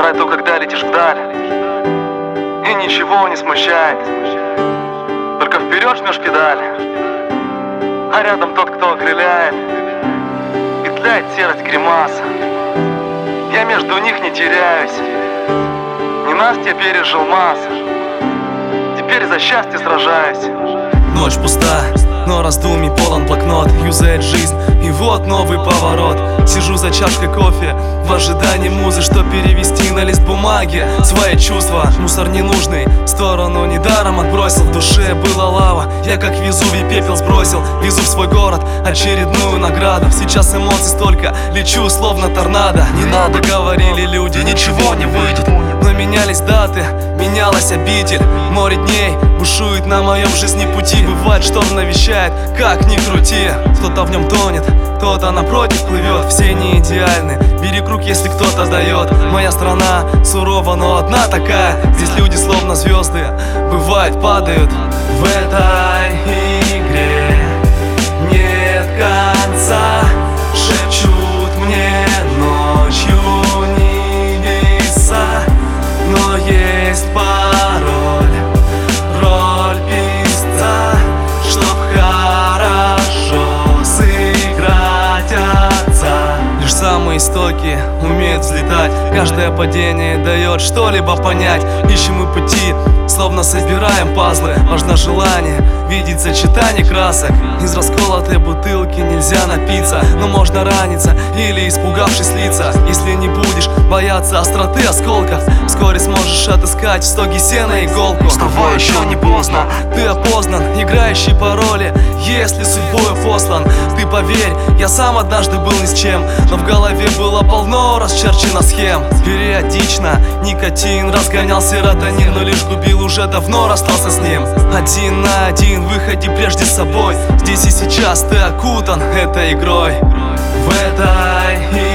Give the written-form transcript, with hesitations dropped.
бывает то, когда летишь вдаль и ничего не смущает, только вперед жмешь педаль, а рядом тот, кто окрыляет. Петляет серость гримаса, я между них не теряюсь. Ненастье пережил масса, теперь за счастье сражаюсь. Ночь пуста, но раздумий полон блокнот. Юзает жизнь, и вот новый поворот. Сижу за чашкой кофе в ожидании музы, что перевести на лист бумаги свои чувства. Мусор ненужный в сторону недаром отбросил. В душе была лава, я как Везувий пепел сбросил. Везу в свой город очередную награду. Сейчас эмоций столько, лечу словно торнадо. Не надо, говорили люди, ничего не выйдет. Но менялись даты, менялась обитель. Море дней бушует на моем жизни пути. Бывает, шторм навещает, как ни крути. Кто-то в нем тонет, кто-то напротив плывет. Все не идеальны, бери круг, если кто-то дает. Моя страна сурова, но одна такая. Здесь люди словно звезды, бывает падают. В этой игре нет конца, шепчут мне ночью небеса. Но есть пароль, роль писца, чтоб хорошо сыграть отца. Лишь самые истоки умеют взлетать, каждое падение дает что-либо понять. Ищем мы пути, словно собираем пазлы. Важно желание видеть сочетание красок. Из расколотой бутылки нельзя напиться, но можно раниться или, испугавшись, слиться. Если не будешь бояться остроты осколков, вскоре сможешь отыскать в стоге сена иголку. Вставай, еще не поздно. Ты опознан, играющий по роли, если судьбою послан. Ты поверь, я сам однажды был ни с чем, но в голове было полно расчерчено схем. Периодично никотин разгонял серотонин, но лишь губил, уже давно расстался с ним. Один на один, выходи прежде с собой. Здесь и сейчас ты окутан этой игрой. В этой